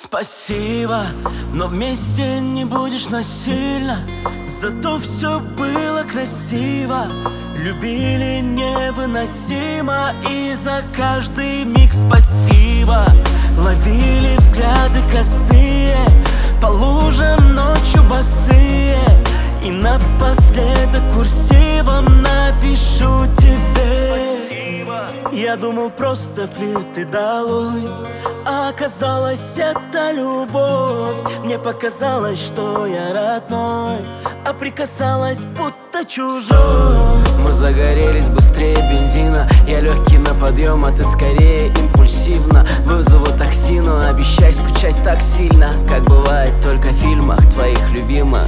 Спасибо, но вместе не будешь насильно. Зато все было красиво. Любили невыносимо. И за каждый миг спасибо. Ловили взгляды косые, по лужам ночью босые. И напоследок курсивом напишу тебе: я думал, просто флирт и долой, а оказалось, это любовь. Мне показалось, что я родной, а прикасалась, будто чужой. Мы загорелись быстрее бензина. Я легкий на подъем, а ты скорее импульсивно. Вызову такси, но обещай скучать так сильно, как бывает только в фильмах твоих любимых.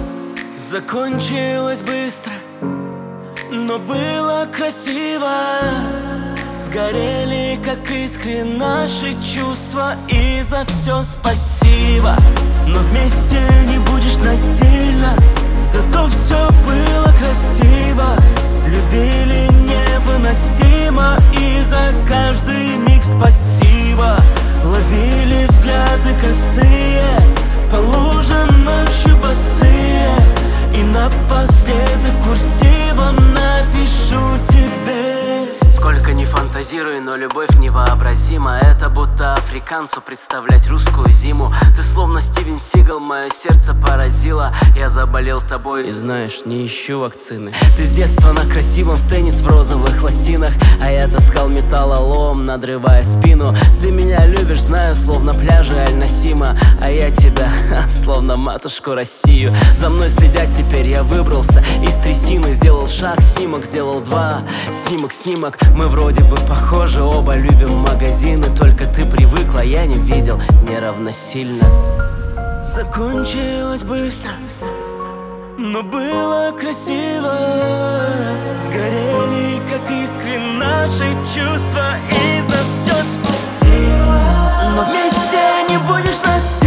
Закончилось быстро, но было красиво. Сгорели, как искры, наши чувства. И за все спасибо. Но вместе не будешь насильно. Зато все было красиво. Любили невыносимо. И за каждый миг спасибо. Ловили взгляды косые, по лужам ночью босые. И напоследок курсивом напишу тебе: сколько не фантазируй, но любовь невообразима. Это будто африканцу представлять русскую зиму. Ты словно Стивен Сигал, мое сердце поразило. Я заболел тобой и знаешь, не ищу вакцины. Ты с детства на красивом, в теннис в розовых лосинах, а я таскал металлолом, надрывая спину. Ты меня любишь, знаю, словно пляжи Аль-Насима, а я тебя, словно матушку Россию. За мной следят теперь, я выбрался из трясины. Сделал шаг, снимок, сделал два. Снимок, мы вроде бы похожи, оба любим магазины. Только ты привыкла, я не видел, неравносильно. Закончилось быстро, но было красиво. Сгорели, как искры, наши чувства. И за все спасибо. Но вместе не будешь насильно.